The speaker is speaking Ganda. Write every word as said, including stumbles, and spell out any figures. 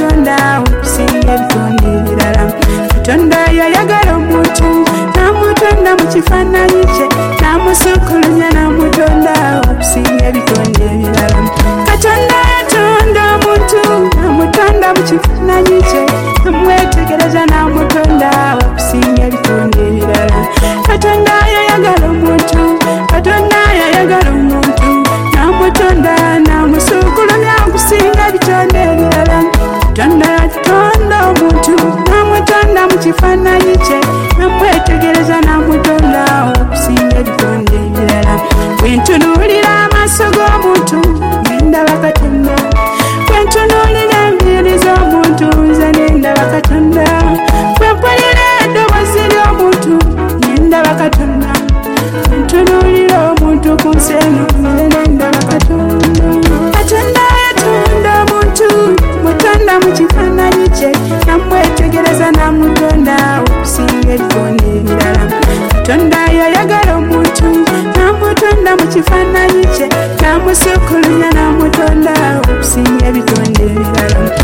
namutonda okusinga ebitonde ebirala. Katonda yayagala omuntu namutonda mu kifaananyi kye namusukulunya namutonda okusinga ebitonde ebirala. Katonda yatonda omuntu namutonda mu kifaananyi kye namwetegereza namutonda okusinga ebitonde ebirala. Katonda yayagala omuntu Katonda yayagala omuntu namutonda namusukulunya okusinga ebitonde ebirala. Katonda yatonda omuntu namutonda mu kifaananyi kye namwetegereza namutonda okusinga ebitonde ebirala. Bwentunuulira amaaso g'omuntu nendaba Katonda, bwentunuulira enviiri z'omuntu nze nendaba Katonda, bwempulira eddoboozi ly'omuntu nendaba Katonda, bwentunuulira omuntu ku nsi eno nze nendaba Katonda. Katonda yatonda omuntu mutonda mu kifaananyi kye namwetegereza namutonda okusinga ebitonde ebirala. Katonda yayagala omuntu namutonda mu kifaananyi kye namusukulunya namutonda okusinga ebitonde ebirala.